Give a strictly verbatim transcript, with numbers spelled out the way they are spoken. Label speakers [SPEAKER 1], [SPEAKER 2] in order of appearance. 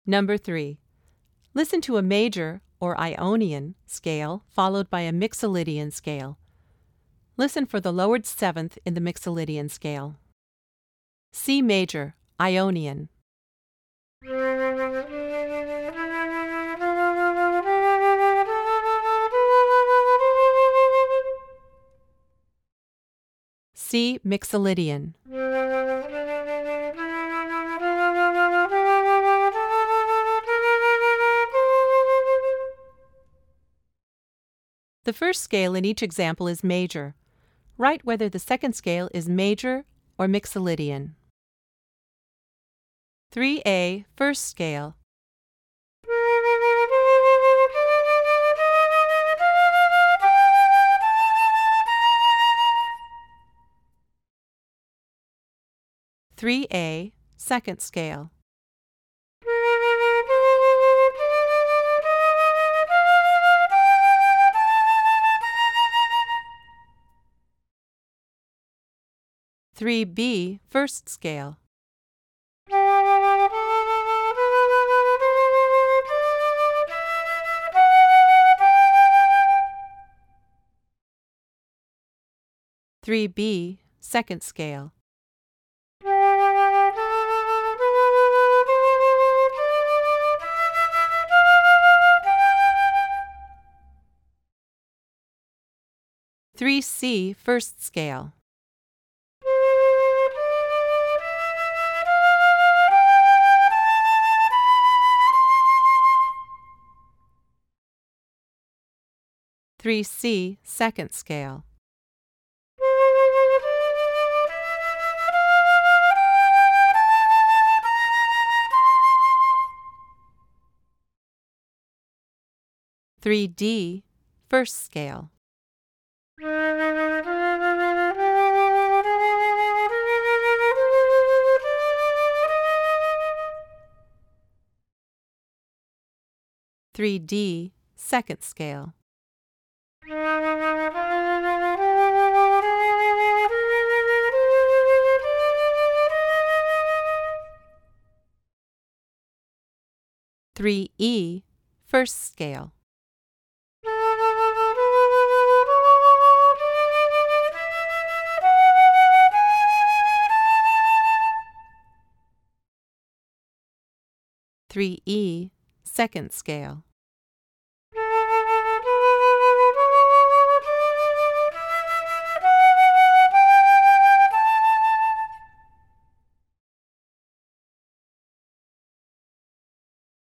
[SPEAKER 1] Number three. Listen to a major or Ionian scale followed by a Mixolydian scale. Listen for the lowered seventh in the Mixolydian scale. C major, Ionian. C Mixolydian. The first scale in each example is major. Write whether the second scale is major or Mixolydian. three A, first scale. three A, second scale. three B, first scale. three B, second scale. three C, first scale. three C, second scale. three D, first scale. three D, second scale. three E, first scale. three E, second scale.